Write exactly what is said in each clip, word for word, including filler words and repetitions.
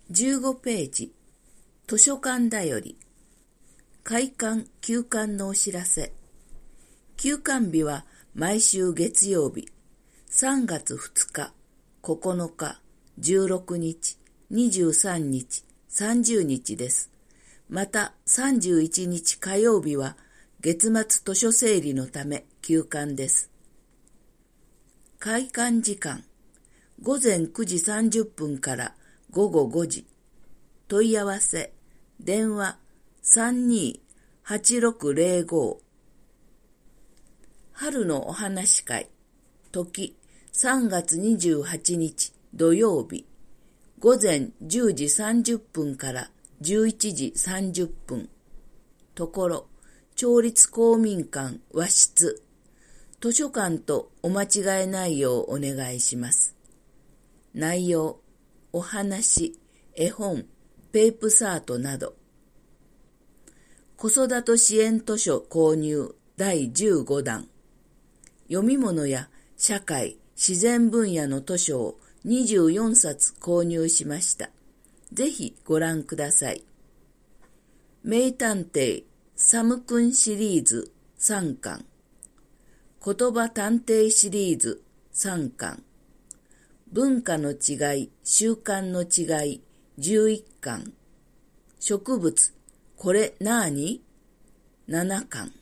じゅうごページ、図書館だより、開館・休館のお知らせ。休館日は毎週月曜日、さんがつふつか、ここのか、じゅうろくにち、にじゅうさんにち、さんじゅうにちです。またさんじゅういちにち火曜日は月末図書整理のため休館です。開館時間、ごぜんくじさんじゅっぷんからごごごじ。問い合わせ、電話 さんにーはちろくぜろご。春のお話会、時さんがつにじゅうはちにち土曜日、ごぜんじゅうじさんじゅっぷんからじゅういちじさんじゅっぷん。ところ、町立公民館和室。図書館とお間違えないようお願いします。内容、お話、絵本、ペープサートなど。子育て支援図書購入だいじゅうごだん。読み物や社会、自然分野の図書をにじゅうよんさつ購入しました。ぜひご覧ください。名探偵サムくんシリーズさんかん。言葉探偵シリーズさんかん。文化の違い、習慣の違いじゅういっかん。植物、これなーにななかん。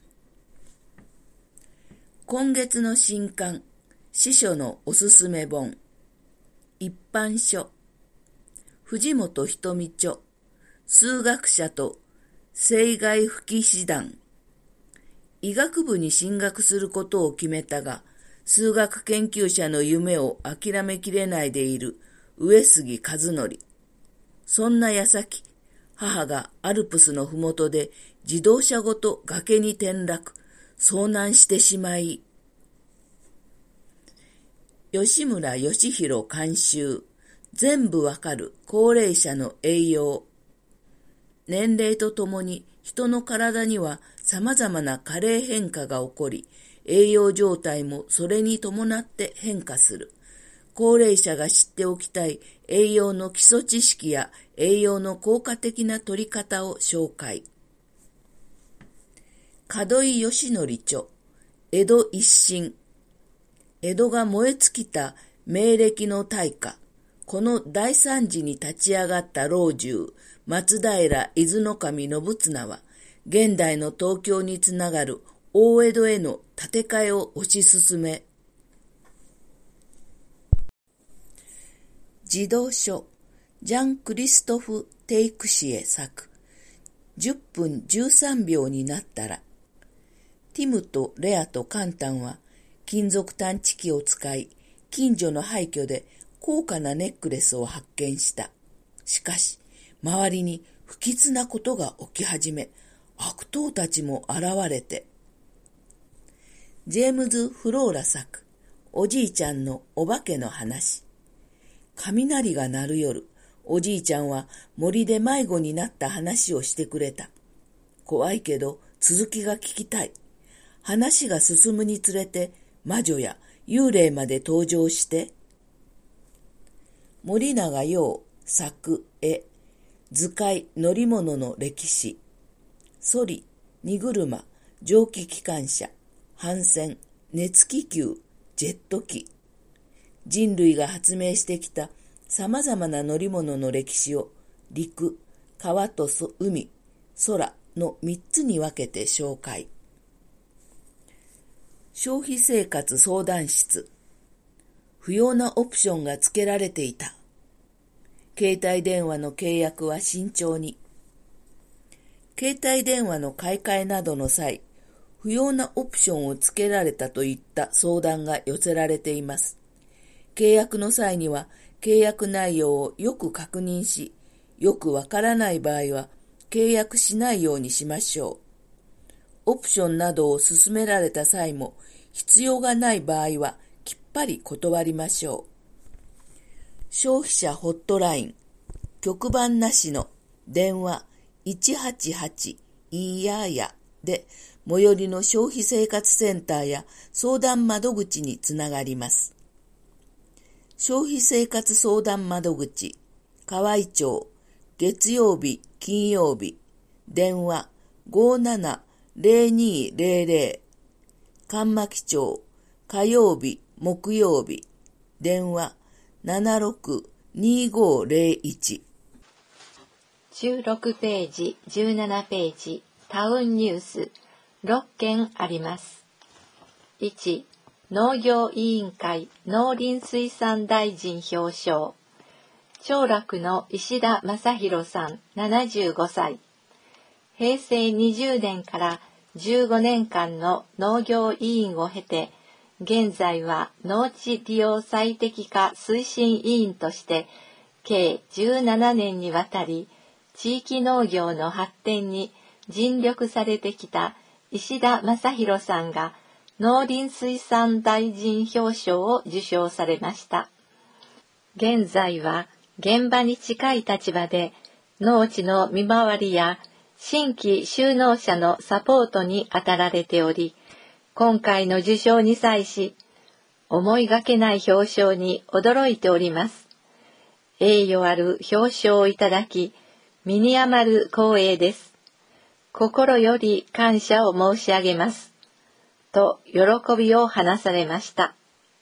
今月の新刊、司書のおすすめ本。一般書。藤本瞳著、数学者と生涯吹き師団。医学部に進学することを決めたが、数学研究者の夢を諦めきれないでいる上杉和則。そんな矢先、母がアルプスのふもとで自動車ごと崖に転落、遭難してしまい、吉村義弘監修、全部わかる高齢者の栄養。年齢とともに人の体には様々な加齢変化が起こり、栄養状態もそれに伴って変化する。高齢者が知っておきたい栄養の基礎知識や栄養の効果的な取り方を紹介。門井義則著、江戸一新。江戸が燃え尽きた明暦の大火。この大惨事に立ち上がった老中、松平伊豆守信綱は、現代の東京につながる大江戸への建て替えを推し進め、児童書、ジャン・クリストフ・テイクシエ作、じゅっぷんじゅうさんびょうになったら、ティムとレアとカンタンは、金属探知機を使い、近所の廃墟で高価なネックレスを発見した。しかし、周りに不吉なことが起き始め、悪党たちも現れて。ジェームズ・フローラ作、おじいちゃんのお化けの話。雷が鳴る夜、おじいちゃんは森で迷子になった話をしてくれた。怖いけど続きが聞きたい。話が進むにつれて魔女や幽霊まで登場して、森永洋作絵、図解乗り物の歴史、ソリ、荷車、蒸気機関車、帆船、熱気球、ジェット機。人類が発明してきた様々な乗り物の歴史を陸、川と海、空の三つに分けて紹介。消費生活相談室。不要なオプションが付けられていた。携帯電話の契約は慎重に。携帯電話の買い替えなどの際、不要なオプションを付けられたといった相談が寄せられています。契約の際には契約内容をよく確認し、よくわからない場合は契約しないようにしましょう。オプションなどを勧められた際も必要がない場合はきっぱり断りましょう。消費者ホットライン、局番なしの電話いちはちはちいややで最寄りの消費生活センターや相談窓口につながります。消費生活相談窓口、河合町月曜日、金曜日、電話ごーなな ゼロにーゼロゼロ、神巻町、火曜日、木曜日、電話ななろく にーごーゼロいち。 じゅうろくページ、じゅうななページ、タウンニュース、ろっけんあります。いち、農業委員会農林水産大臣表彰。長楽の石田正弘さん、ななじゅうごさい。へいせいにじゅうねんからじゅうごねんかんの農業委員を経て、現在は農地利用最適化推進委員として、計じゅうななねんにわたり、地域農業の発展に尽力されてきた石田正弘さんが農林水産大臣表彰を受賞されました。現在は現場に近い立場で農地の見回りや新規就農者のサポートに当たられており、今回の受賞に際し、思いがけない表彰に驚いております。栄誉ある表彰をいただき、身に余る光栄です。心より感謝を申し上げます。と喜びを話されました。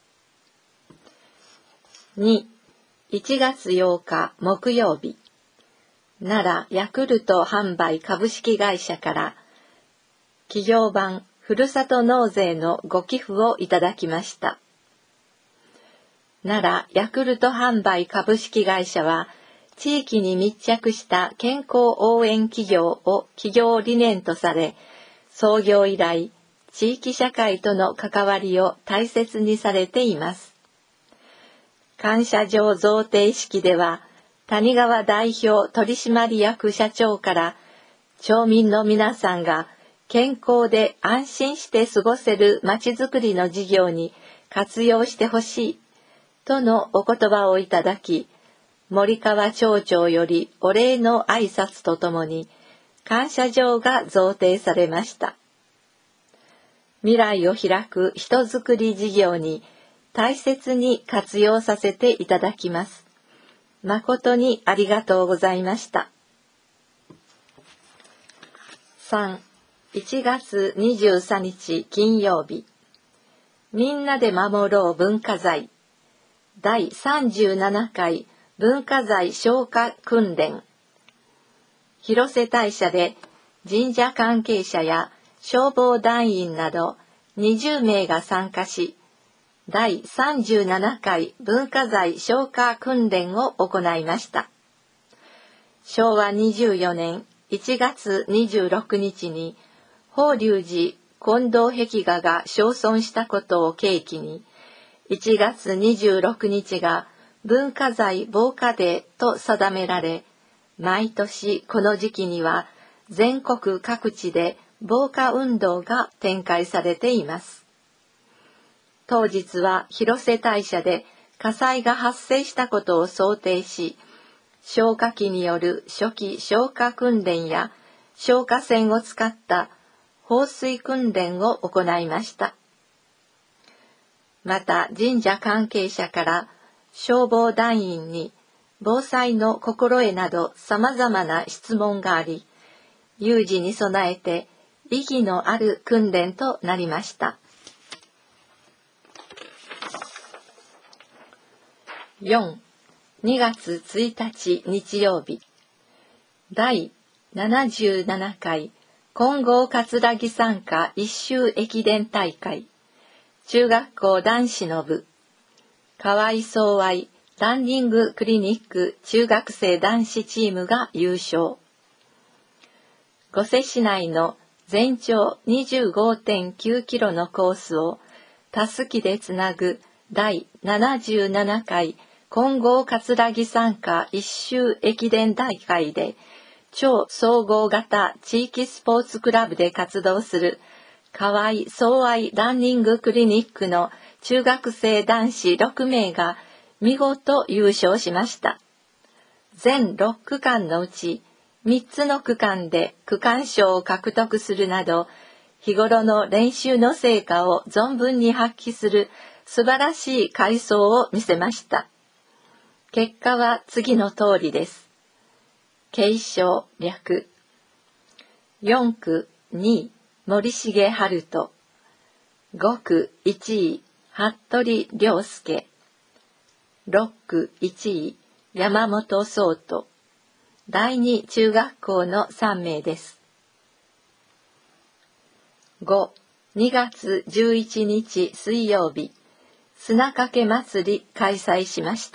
に、いちがつようか木曜日、奈良ヤクルト販売株式会社から企業版ふるさと納税のご寄付をいただきました。奈良ヤクルト販売株式会社は、地域に密着した健康応援企業を企業理念とされ、創業以来、地域社会との関わりを大切にされています。感謝状贈呈式では、谷川代表取締役社長から、町民の皆さんが健康で安心して過ごせるまちづくりの事業に活用してほしい、とのお言葉をいただき、森川町長よりお礼の挨拶とともに感謝状が贈呈されました。未来を開く人づくり事業に大切に活用させていただきます。誠にありがとうございました。さん、いちがつにじゅうさんにち金曜日、みんなで守ろう文化財だいさんじゅうななかい文化財消火訓練。広瀬大社で神社関係者や消防団員などにじゅうめいが参加し、だいさんじゅうななかい文化財消火訓練を行いました。しょうわにじゅうよねんいちがつにじゅうろくにちに法隆寺金堂壁画が焼損したことを契機に、いちがつにじゅうろくにちが文化財防火デーと定められ、毎年この時期には全国各地で防火運動が展開されています。当日は広瀬大社で火災が発生したことを想定し、消火器による初期消火訓練や消火栓を使った放水訓練を行いました。また神社関係者から消防団員に防災の心得など様々な質問があり、有事に備えて意義のある訓練となりました。よん、にがつついたち日曜日、だいななじゅうななかい金剛葛城参加一周駅伝大会、中学校男子の部、河合総愛ランニングクリニック中学生男子チームが優勝。御所市内の全長 にじゅうごてんきゅうキロのコースをたすきでつなぐだいななじゅうななかい金剛葛城参加一周駅伝大会で、超総合型地域スポーツクラブで活動する河合総愛ランニングクリニックの中学生男子ろくめいが見事優勝しました。全ろっくかんのうちみっつの区間で区間賞を獲得するなど、日頃の練習の成果を存分に発揮する素晴らしい快走を見せました。結果は次の通りです。 継承略。よん区にい森重春人。ご区いちい服部良介。ろっ区いちい山本宗人。だいに中学校のさん名です。ご、にがつじゅういちにち水曜日、砂かけ祭り開催しました。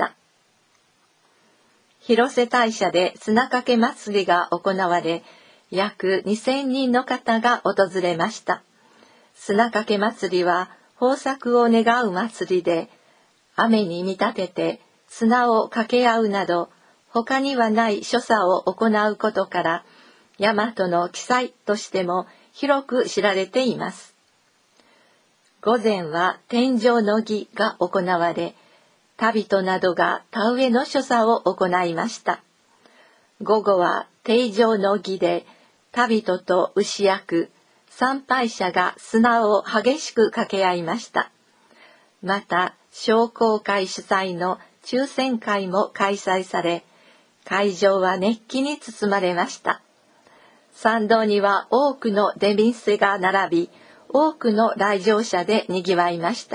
広瀬大社で砂かけ祭りが行われ、約にせんにんの方が訪れました。砂かけ祭りは豊作を願う祭りで、雨に見立てて砂をかけ合うなど、他にはない所作を行うことから、大和の奇祭としても広く知られています。午前は天上の儀が行われ、旅人などが田植えの所作を行いました。午後は定上の儀で、旅人と牛役、参拝者が砂を激しくかけ合いました。また、商工会主催の抽選会も開催され、会場は熱気に包まれました。参道には多くの出店が並び、多くの来場者で賑わいました。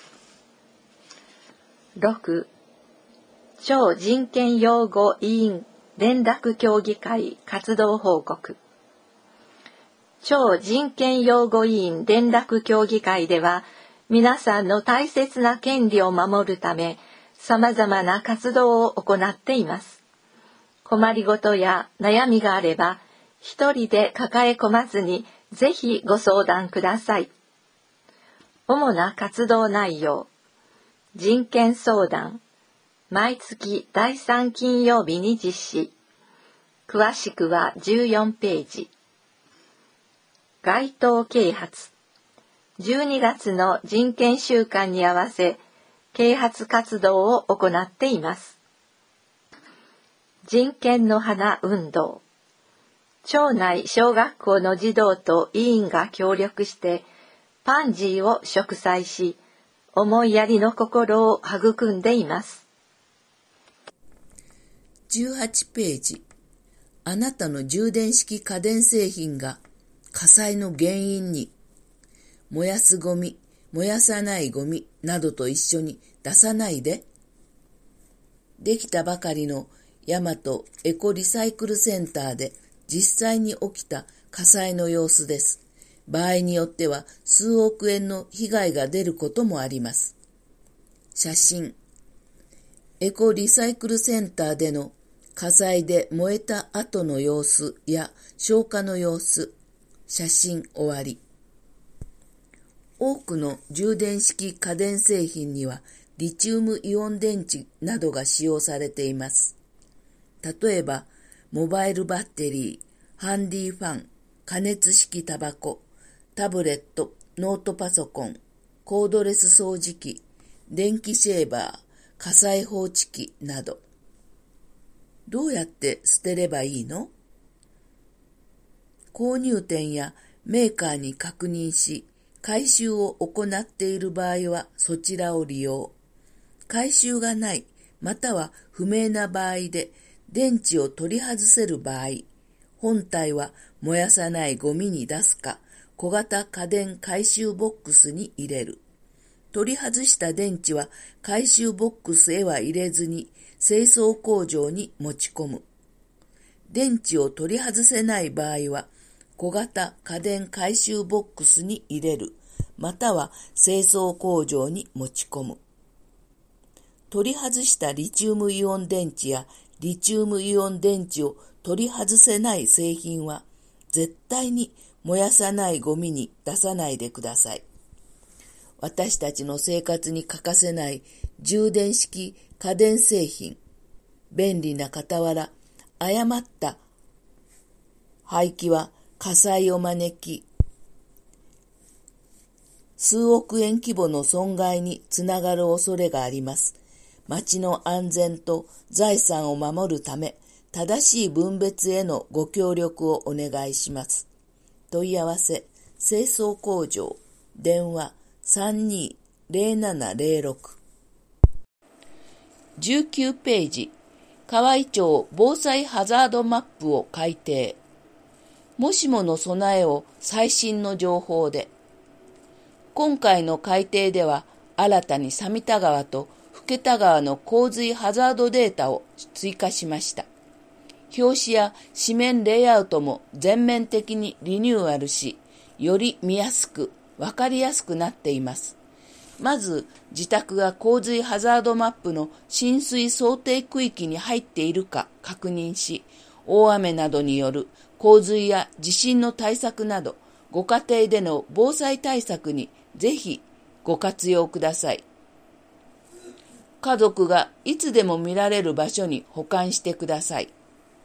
ろく、超人権擁護委員連絡協議会活動報告。超人権擁護委員連絡協議会では、皆さんの大切な権利を守るため、様々な活動を行っています。困りごとや悩みがあれば、一人で抱え込まずに、ぜひご相談ください。主な活動内容。人権相談。毎月だいさん金曜日に実施。詳しくはじゅうよんページ。街頭啓発。じゅうにがつの人権週間に合わせ、啓発活動を行っています。人権の花運動。町内小学校の児童と委員が協力して、パンジーを植栽し、思いやりの心を育んでいます。 じゅうはちページ。あなたの充電式家電製品が火災の原因に。燃やすゴミ、燃やさないゴミなどと一緒に出さないで。できたばかりの大和エコリサイクルセンターで実際に起きた火災の様子です。場合によっては数億円の被害が出ることもあります。写真。エコリサイクルセンターでの火災で燃えた後の様子や消火の様子。写真終わり。多くの充電式家電製品にはリチウムイオン電池などが使用されています。例えば、モバイルバッテリー、ハンディファン、加熱式タバコ、タブレット、ノートパソコン、コードレス掃除機、電気シェーバー、火災報知器など。どうやって捨てればいいの？購入店やメーカーに確認し、回収を行っている場合はそちらを利用。回収がない、または不明な場合で、電池を取り外せる場合、本体は燃やさないゴミに出すか、小型家電回収ボックスに入れる。取り外した電池は回収ボックスへは入れずに清掃工場に持ち込む。電池を取り外せない場合は、小型家電回収ボックスに入れる、または清掃工場に持ち込む。取り外したリチウムイオン電池やリチウムイオン電池を取り外せない製品は絶対に燃やさないゴミに出さないでください。私たちの生活に欠かせない充電式家電製品、便利な傍ら、誤った廃棄は火災を招き、数億円規模の損害につながる恐れがあります。町の安全と財産を守るため、正しい分別へのご協力をお願いします。問い合わせ、清掃工場、電話 さんにーぜろななぜろろく。じゅうきゅうページ、 河合町防災ハザードマップを改定。もしもの備えを最新の情報で。今回の改定では、新たに三田川と更田川の洪水ハザードデータを追加しました。表紙や紙面レイアウトも全面的にリニューアルし、より見やすく、わかりやすくなっています。まず、自宅が洪水ハザードマップの浸水想定区域に入っているか確認し、大雨などによる洪水や地震の対策など、ご家庭での防災対策にぜひご活用ください。家族がいつでも見られる場所に保管してください。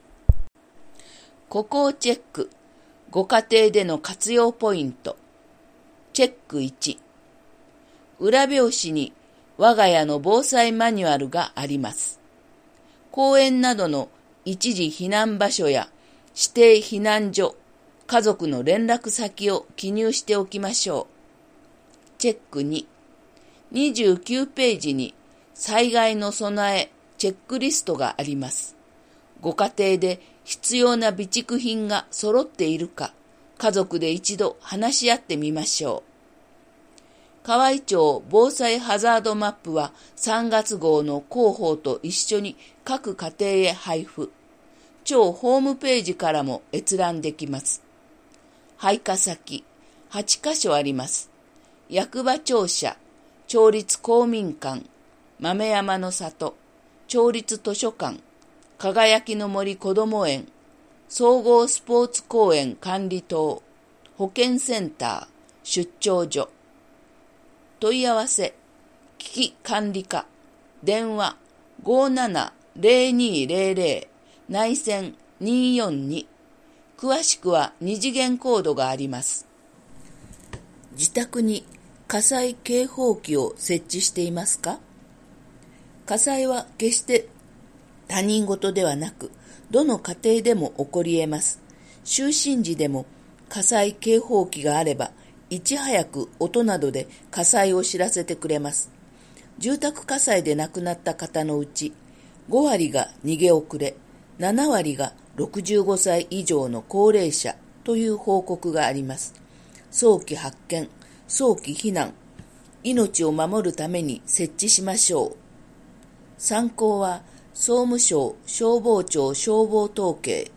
ここをチェック。ご家庭での活用ポイント。チェックいち。裏表紙に我が家の防災マニュアルがあります。公園などの一時避難場所や指定避難所、家族の連絡先を記入しておきましょう。チェックに。にじゅうきゅうページに災害の備えチェックリストがあります。ご家庭で必要な備蓄品が揃っているか、家族で一度話し合ってみましょう。河合町防災ハザードマップはさんがつ号の広報と一緒に各家庭へ配布。町ホームページからも閲覧できます。配下先、はちかしょあります。役場庁舎、町立公民館、豆山の里、町立図書館、輝きの森こども園、総合スポーツ公園管理棟、保健センター、出張所。問い合わせ、危機管理課、電話 ごーななぜろにーぜろぜろ 内線にーよんに。詳しくは二次元コードがあります。自宅に火災警報器を設置していますか？火災は決して他人事ではなく、どの家庭でも起こり得ます。就寝時でも火災警報器があれば、いち早く音などで火災を知らせてくれます。住宅火災で亡くなった方のうち、ごわりが逃げ遅れ、ななわりがろくじゅうごさい以上の高齢者という報告があります。早期発見、早期避難、命を守るために設置しましょう。参考は総務省消防庁消防統計。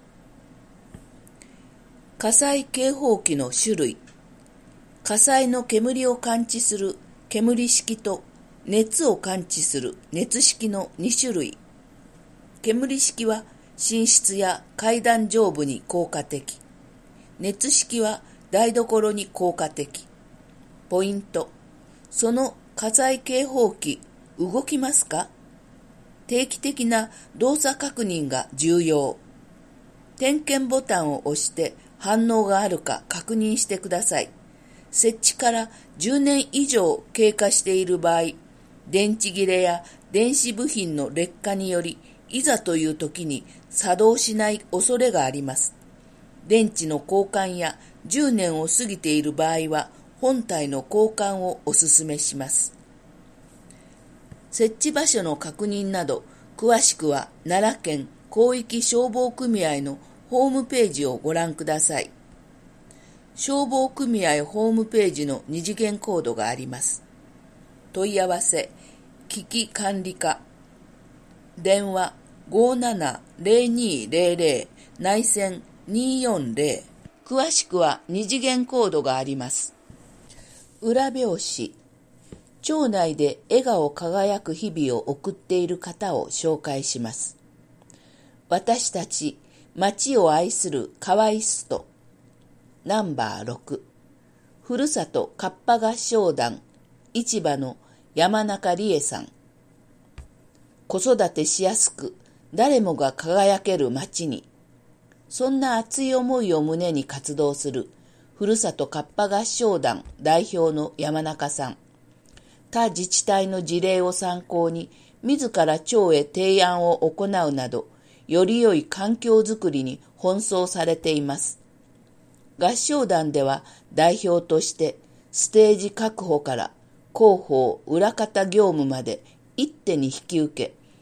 火災警報器の種類。火災の煙を感知する煙式と熱を感知する熱式のにしゅるい。煙式は寝室や階段上部に効果的。熱式は台所に効果的。ポイント。その火災警報器、動きますか？定期的な動作確認が重要。点検ボタンを押して反応があるか確認してください。設置からじゅうねん以上経過している場合、電池切れや電子部品の劣化により、いざという時に作動しない恐れがあります。電池の交換やじゅうねんを過ぎている場合は、本体の交換をお勧めします。設置場所の確認など、詳しくは奈良県広域消防組合のホームページをご覧ください。消防組合ホームページの二次元コードがあります。問い合わせ、危機管理課、電話 ごーななぜろにーぜろぜろ 内線にーよんぜろ。詳しくは二次元コードがあります。裏表紙、町内で笑顔輝く日々を送っている方を紹介します。私たち町を愛するカワイスト。ナンバーろく、ふるさとカッパ合唱団市場の山中理恵さん。子育てしやすく誰もが輝ける町に、そんな熱い思いを胸に活動するふるさとカッパ合唱団代表の山中さん。他自治体の事例を参考に自ら町へ提案を行うなど、より良い環境づくりに奔走されています。合唱団では代表としてステージ確保から広報裏方業務まで一手に引き受け、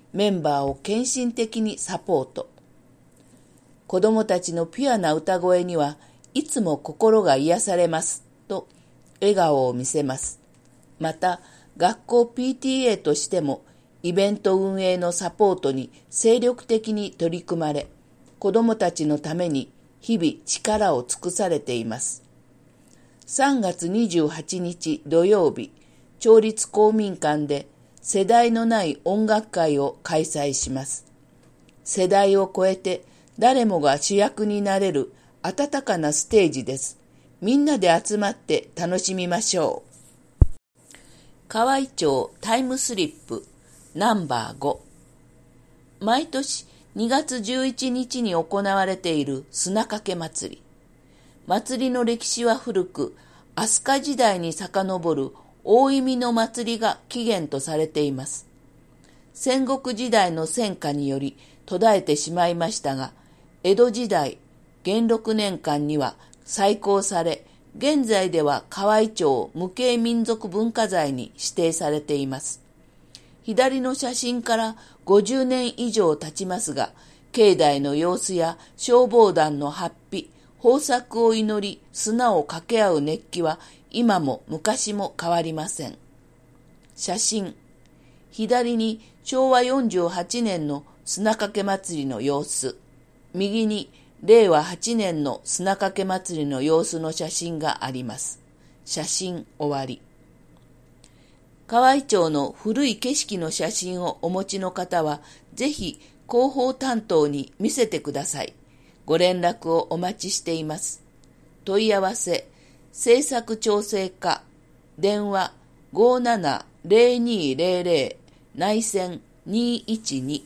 メンバーを献身的にサポート。子供たちのピュアな歌声にはいつも心が癒されますと笑顔を見せます。また、学校 ピーティーエー としてもイベント運営のサポートに精力的に取り組まれ、子供たちのために日々力を尽くされています。さんがつにじゅうはちにち土曜日、町立公民館で世代のない音楽会を開催します。世代を超えて誰もが主役になれる温かなステージです。みんなで集まって楽しみましょう。河合町タイムスリップナンバーご。毎年にがつじゅういちにちに行われている砂かけ祭り。祭りの歴史は古く、飛鳥時代に遡る大意味の祭りが起源とされています。戦国時代の戦火により途絶えてしまいましたが、江戸時代元禄年間には再興され、現在では河合町無形民族文化財に指定されています。左の写真からごじゅうねん以上経ちますが、境内の様子や消防団の法被、豊作を祈り砂をかけ合う熱気は今も昔も変わりません。写真。左にしょうわよんじゅうはちねんの砂かけ祭りの様子。右にれいわはちねんの砂かけ祭りの様子の写真があります。写真終わり。河合町の古い景色の写真をお持ちの方は、ぜひ広報担当に見せてください。ご連絡をお待ちしています。問い合わせ、制作調整課、電話ごーななぜろにーぜろぜろ内線にいちに。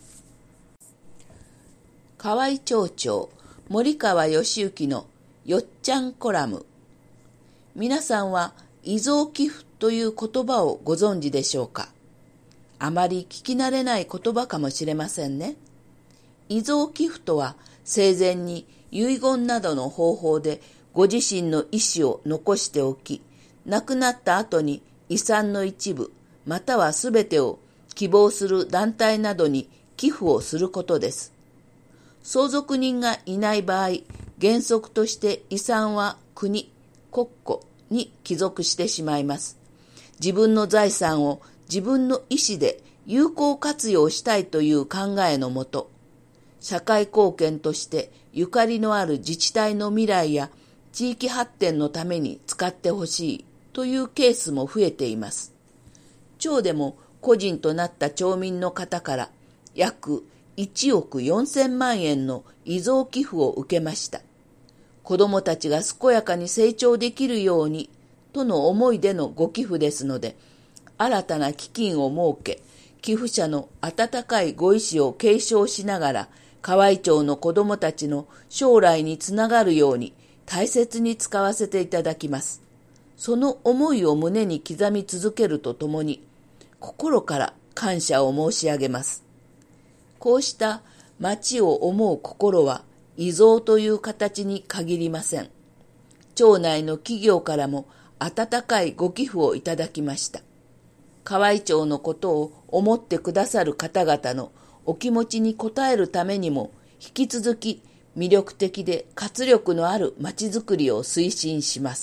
河合町長、森川義行のよっちゃんコラム。皆さんは遺贈寄付という言葉をご存知でしょうか。あまり聞き慣れない言葉かもしれませんね。遺贈寄付とは、生前に遺言などの方法でご自身の意思を残しておき、亡くなった後に遺産の一部またはすべてを希望する団体などに寄付をすることです。相続人がいない場合、原則として遺産は国、国庫に帰属してしまいます。自分の財産を自分の意思で有効活用したいという考えのもと、社会貢献としてゆかりのある自治体の未来や地域発展のために使ってほしいというケースも増えています。町でも個人となった町民の方から約いちおくよんせんまんえんの遺贈寄付を受けました。子どもたちが健やかに成長できるようにとの思いでのご寄付ですので、新たな基金を設け、寄付者の温かいご意思を継承しながら、河合町の子どもたちの将来につながるように大切に使わせていただきます。その思いを胸に刻み続けるとともに、心から感謝を申し上げます。こうした町を思う心は遺贈という形に限りません。町内の企業からも温かいご寄付をいただきました。河合町のことを思ってくださる方々のお気持ちに応えるためにも、引き続き魅力的で活力のあるまちづくりを推進します。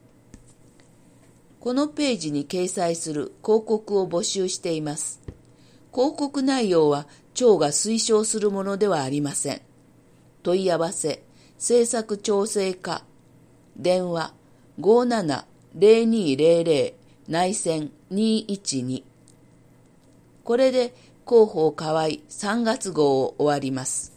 このページに掲載する広告を募集しています。広告内容は町が推奨するものではありません。問い合わせ、制作調整課、電話ごーななぜろにーぜろぜろ内線にいちに。これで広報河合さんがつ号を終わります。